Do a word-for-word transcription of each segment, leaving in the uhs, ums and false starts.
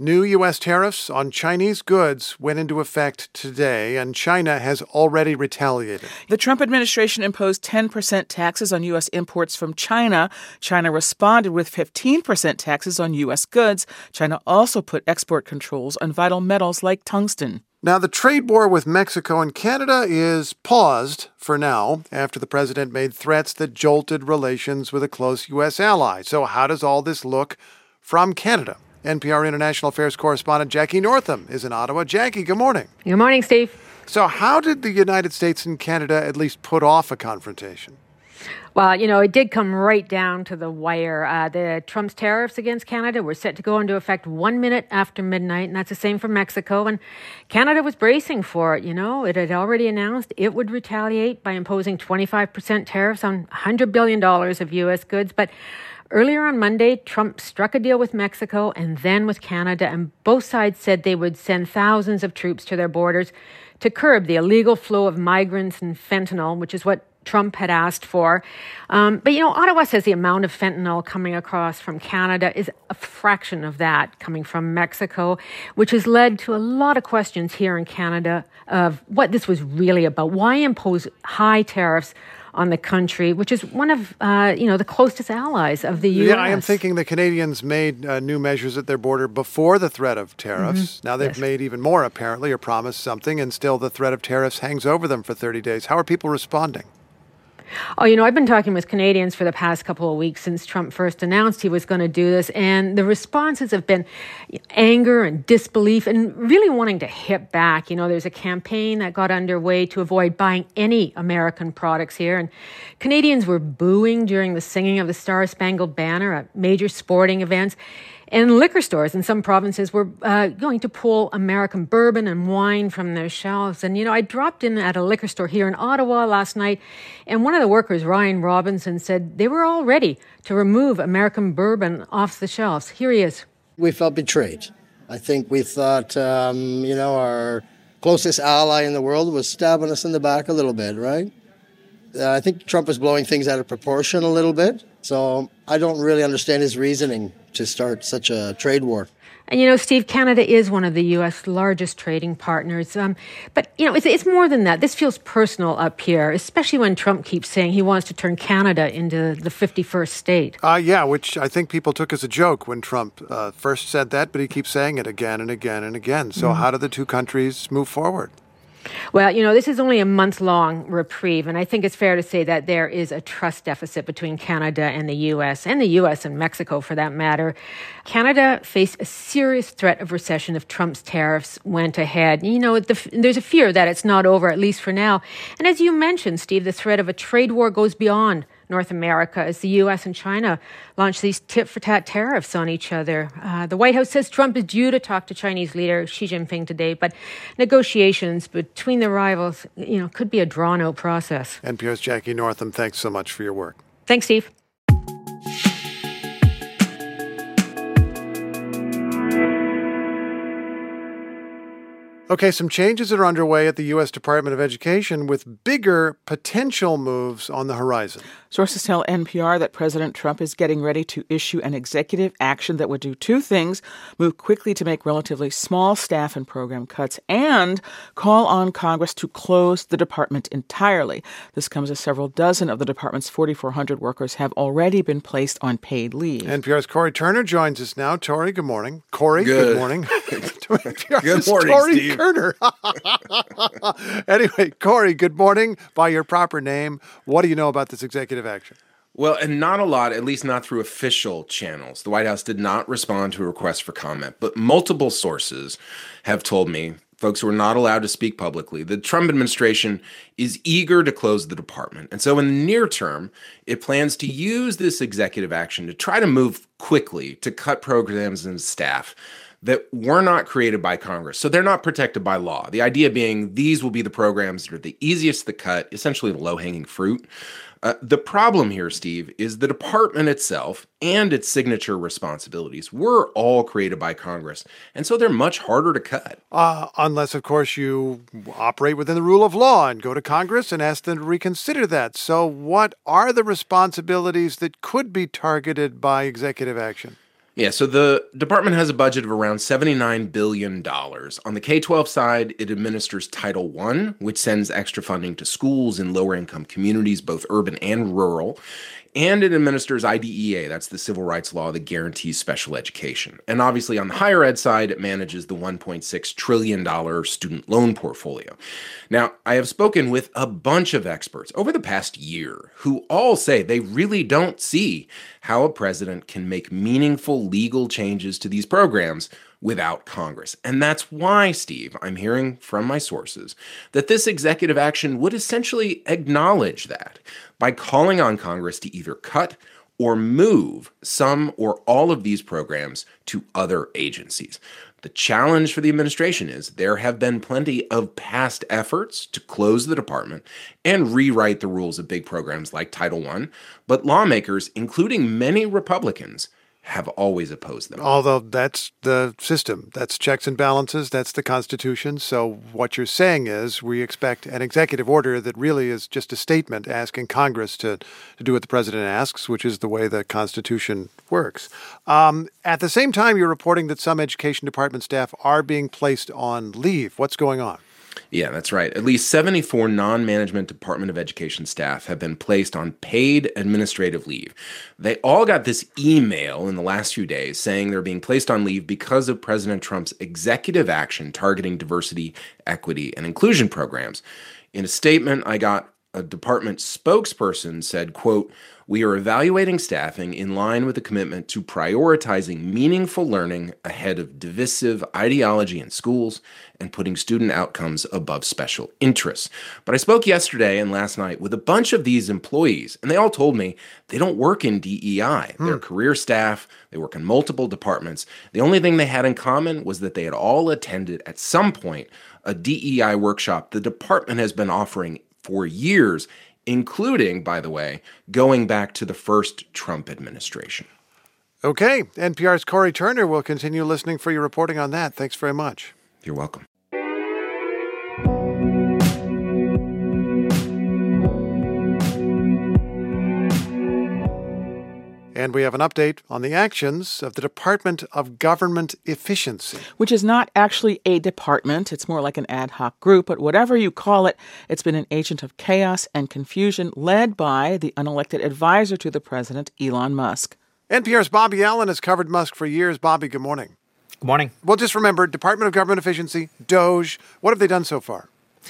New U S tariffs on Chinese goods went into effect today, and China has already retaliated. The Trump administration imposed ten percent taxes on U S imports from China. China responded with fifteen percent taxes on U S goods. China also put export controls on vital metals like tungsten. Now, the trade war with Mexico and Canada is paused for now after the president made threats that jolted relations with a close U S ally. So how does all this look from Canada? N P R International Affairs correspondent Jackie Northam is in Ottawa. Jackie, good morning. Good morning, Steve. So how did the United States and Canada at least put off a confrontation? Well, you know, it did come right down to the wire. Uh, the Trump's tariffs against Canada were set to go into effect one minute after midnight, and that's the same for Mexico. And Canada was bracing for it, you know. It had already announced it would retaliate by imposing twenty-five percent tariffs on one hundred billion dollars of U S goods. But earlier on Monday, Trump struck a deal with Mexico and then with Canada, and both sides said they would send thousands of troops to their borders to curb the illegal flow of migrants and fentanyl, which is what Trump had asked for. Um, but, you know, Ottawa says the amount of fentanyl coming across from Canada is a fraction of that coming from Mexico, which has led to a lot of questions here in Canada of what this was really about. Why impose high tariffs on the country, which is one of, uh, you know, the closest allies of the U S? Yeah, I am thinking the Canadians made uh, new measures at their border before the threat of tariffs. Mm-hmm. Now they've yes. made even more, apparently, or promised something, and still the threat of tariffs hangs over them for thirty days. How are people responding? Oh, you know, I've been talking with Canadians for the past couple of weeks since Trump first announced he was going to do this, and the responses have been anger and disbelief and really wanting to hit back. You know, there's a campaign that got underway to avoid buying any American products here, and Canadians were booing during the singing of the Star-Spangled Banner at major sporting events. And liquor stores in some provinces were uh, going to pull American bourbon and wine from their shelves. And, you know, I dropped in at a liquor store here in Ottawa last night, and one of the workers, Ryan Robinson, said they were all ready to remove American bourbon off the shelves. Here he is. We felt betrayed. I think we thought, um, you know, our closest ally in the world was stabbing us in the back a little bit, right? Uh, I think Trump was blowing things out of proportion a little bit. So I don't really understand his reasoning to start such a trade war. And, you know, Steve, Canada is one of the U S largest trading partners. Um, but, you know, it's, it's more than that. This feels personal up here, especially when Trump keeps saying he wants to turn Canada into the fifty-first state. Uh, yeah, which I think people took as a joke when Trump uh, first said that, but he keeps saying it again and again and again. So mm. how do the two countries move forward? Well, you know, this is only a month-long reprieve, and I think it's fair to say that there is a trust deficit between Canada and the U S, and the U S and Mexico, for that matter. Canada faced a serious threat of recession if Trump's tariffs went ahead. You know, the, there's a fear that it's not over, at least for now. And as you mentioned, Steve, the threat of a trade war goes beyond North America as the U S and China launch these tit-for-tat tariffs on each other. Uh, the White House says Trump is due to talk to Chinese leader Xi Jinping today, but negotiations between the rivals, you know, could be a drawn-out process. N P R's Jackie Northam, thanks so much for your work. Thanks, Steve. Okay, some changes are underway at the U S Department of Education with bigger potential moves on the horizon. Sources tell N P R that President Trump is getting ready to issue an executive action that would do two things: move quickly to make relatively small staff and program cuts, and call on Congress to close the department entirely. This comes as several dozen of the department's forty-four hundred workers have already been placed on paid leave. N P R's Corey Turner joins us now. Tori, good morning. Corey, good, good morning. Good morning, Tori Steve. Turner. Anyway, Corey, good morning. By your proper name, what do you know about this executive action? Well, and not a lot, at least not through official channels. The White House did not respond to a request for comment, but multiple sources have told me, folks who are not allowed to speak publicly, the Trump administration is eager to close the department. And so in the near term, it plans to use this executive action to try to move quickly to cut programs and staff that were not created by Congress. So they're not protected by law. The idea being these will be the programs that are the easiest to cut, essentially the low-hanging fruit. Uh, the problem here, Steve, is the department itself and its signature responsibilities were all created by Congress, and so they're much harder to cut. Uh, unless, of course, you operate within the rule of law and go to Congress and ask them to reconsider that. So what are the responsibilities that could be targeted by executive action? Yeah, so the department has a budget of around seventy-nine billion dollars. On the K twelve side, it administers Title one, which sends extra funding to schools in lower-income communities, both urban and rural. And it administers I D E A, that's the civil rights law that guarantees special education. And obviously on the higher ed side, it manages the one point six trillion dollars student loan portfolio. Now, I have spoken with a bunch of experts over the past year who all say they really don't see how a president can make meaningful legal changes to these programs without Congress. And that's why, Steve, I'm hearing from my sources that this executive action would essentially acknowledge that by calling on Congress to either cut or move some or all of these programs to other agencies. The challenge for the administration is there have been plenty of past efforts to close the department and rewrite the rules of big programs like Title one, but lawmakers, including many Republicans, have always opposed them. Although that's the system. That's checks and balances. That's the Constitution. So what you're saying is we expect an executive order that really is just a statement asking Congress to, to do what the president asks, which is the way the Constitution works. Um, at the same time, you're reporting that some education department staff are being placed on leave. What's going on? Yeah, that's right. At least seventy-four non-management Department of Education staff have been placed on paid administrative leave. They all got this email in the last few days saying they're being placed on leave because of President Trump's executive action targeting diversity, equity, and inclusion programs. In a statement I got, a department spokesperson said, quote, "We are evaluating staffing in line with the commitment to prioritizing meaningful learning ahead of divisive ideology in schools and putting student outcomes above special interests." But I spoke yesterday and last night with a bunch of these employees, and they all told me they don't work in D E I. Hmm. They're career staff. They work in multiple departments. The only thing they had in common was that they had all attended at some point a D E I workshop the department has been offering for years, including, by the way, going back to the first Trump administration. Okay. N P R's Corey Turner will continue listening for your reporting on that. Thanks very much. You're welcome. And we have an update on the actions of the Department of Government Efficiency. Which is not actually a department. It's more like an ad hoc group. But whatever you call it, it's been an agent of chaos and confusion led by the unelected advisor to the president, Elon Musk. N P R's Bobby Allen has covered Musk for years. Bobby, good morning. Good morning. Well, just remember, Department of Government Efficiency, DOGE, what have they done so far?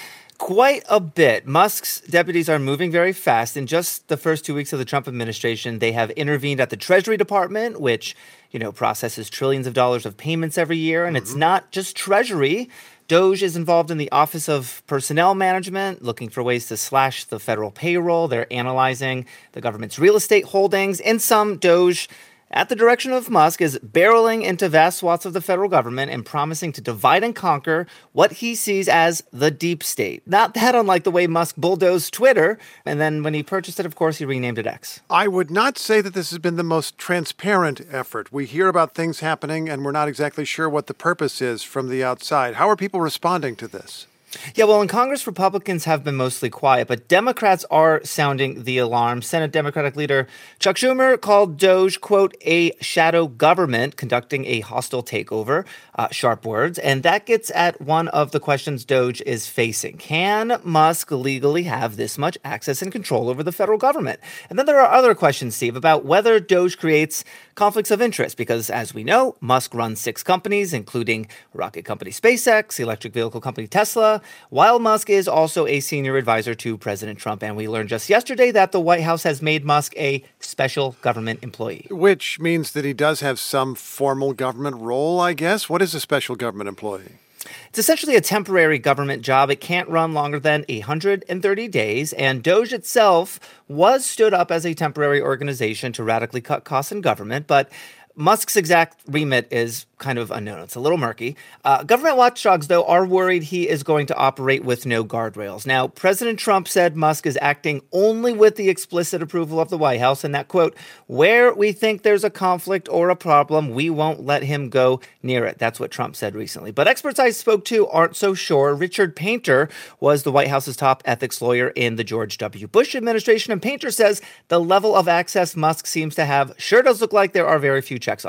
Quite a bit. Musk's deputies are moving very fast. In just the first two weeks of the Trump administration, they have intervened at the Treasury Department, which, you know, processes trillions of dollars of payments every year. And mm-hmm. It's not just Treasury. DOGE is involved in the Office of Personnel Management, looking for ways to slash the federal payroll. They're analyzing the government's real estate holdings. In sum, DOGE, at the direction of Musk, is barreling into vast swaths of the federal government and promising to divide and conquer what he sees as the deep state. Not that unlike the way Musk bulldozed Twitter, and then when he purchased it, of course, he renamed it X. I would not say that this has been the most transparent effort. We hear about things happening, and we're not exactly sure what the purpose is from the outside. How are people responding to this? Yeah, well, in Congress, Republicans have been mostly quiet, but Democrats are sounding the alarm. Senate Democratic leader Chuck Schumer called DOGE, quote, a shadow government conducting a hostile takeover, uh, sharp words, and that gets at one of the questions DOGE is facing. Can Musk legally have this much access and control over the federal government? And then there are other questions, Steve, about whether DOGE creates conflicts of interest, because as we know, Musk runs six companies, including rocket company SpaceX, electric vehicle company Tesla, while Musk is also a senior advisor to President Trump. And we learned just yesterday that the White House has made Musk a special government employee. Which means that he does have some formal government role, I guess. What is a special government employee? It's essentially a temporary government job. It can't run longer than one hundred thirty days, and DOGE itself was stood up as a temporary organization to radically cut costs in government, but Musk's exact remit is kind of unknown. It's a little murky. Uh, government watchdogs, though, are worried he is going to operate with no guardrails. Now, President Trump said Musk is acting only with the explicit approval of the White House, and that, quote, where we think there's a conflict or a problem, we won't let him go near it. That's what Trump said recently. But experts I spoke to aren't so sure. Richard Painter was the White House's top ethics lawyer in the George W. Bush administration, and Painter says the level of access Musk seems to have sure does look like there are very few checks on him.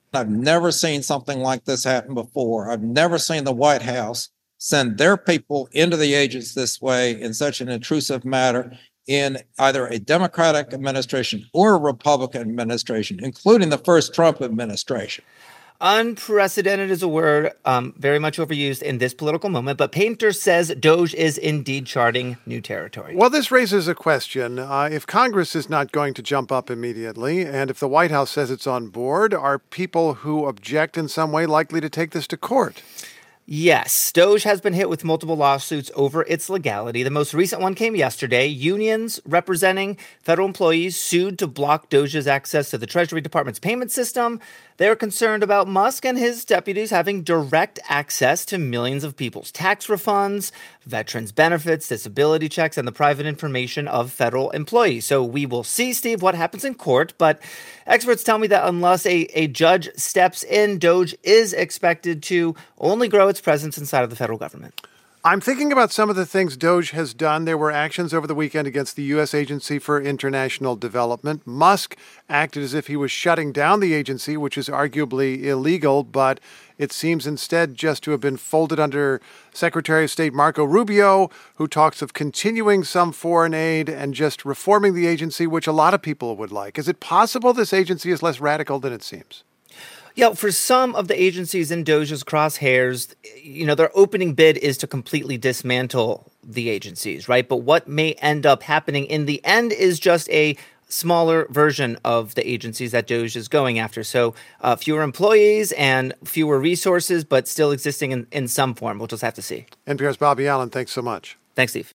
I've never seen something like this happen before. I've never seen the White House send their people into the agents this way in such an intrusive manner in either a Democratic administration or a Republican administration, including the first Trump administration. Unprecedented is a word um, very much overused in this political moment, but Painter says DOJ is indeed charting new territory. Well, this raises a question. Uh, if Congress is not going to jump up immediately, and if the White House says it's on board, are people who object in some way likely to take this to court? Yes, DOJ has been hit with multiple lawsuits over its legality. The most recent one came yesterday. Unions representing federal employees sued to block DOJ's access to the Treasury Department's payment system. They're concerned about Musk and his deputies having direct access to millions of people's tax refunds, veterans' benefits, disability checks, and the private information of federal employees. So we will see, Steve, what happens in court. But experts tell me that unless a, a judge steps in, DOJ is expected to only grow its presence inside of the federal government. I'm thinking about some of the things DOJ has done. There were actions over the weekend against the U S Agency for International Development. Musk acted as if he was shutting down the agency, which is arguably illegal, but it seems instead just to have been folded under Secretary of State Marco Rubio, who talks of continuing some foreign aid and just reforming the agency, which a lot of people would like. Is it possible this agency is less radical than it seems? Yeah, for some of the agencies in DOJ's crosshairs, you know, their opening bid is to completely dismantle the agencies, right? But what may end up happening in the end is just a smaller version of the agencies that DOJ is going after. So uh, fewer employees and fewer resources, but still existing in, in some form. We'll just have to see. N P R's Bobby Allen, thanks so much. Thanks, Steve.